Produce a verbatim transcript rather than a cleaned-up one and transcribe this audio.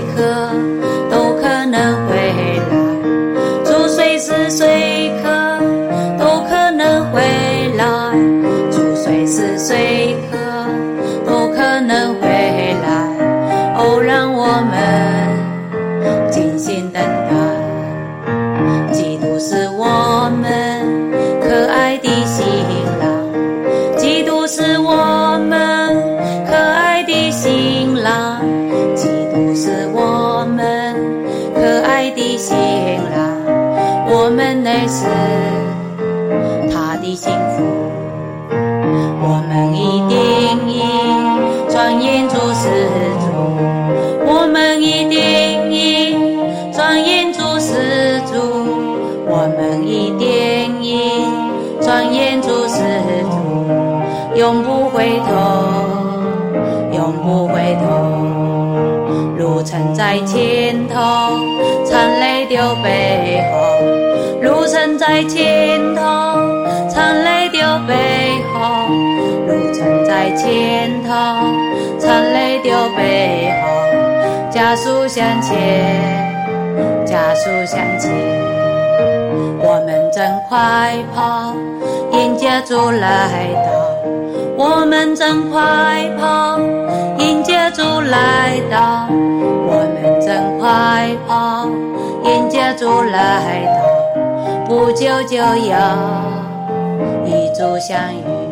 刻都可能回来，主随时随刻都可能回来，主随时随刻都可能回来。哦，让我们静心等待，基督是我们可爱的新郎，基督是我们可爱的新郎，基督是我们可爱的新郎，我们乃是他的幸福，我们一定以庄严主是主，我们一定以庄严主是主，我们一定以庄严主是主，永不回头，永不回头，路程在前头，残泪丢背后，路程在前头，残泪丢背后，路程在前头，残泪丢背后，加速向前，加速向前，我们正快跑，迎接主来到，我们正快跑，迎接主来到，我们正快跑，迎接主来到，不久就要与主相遇。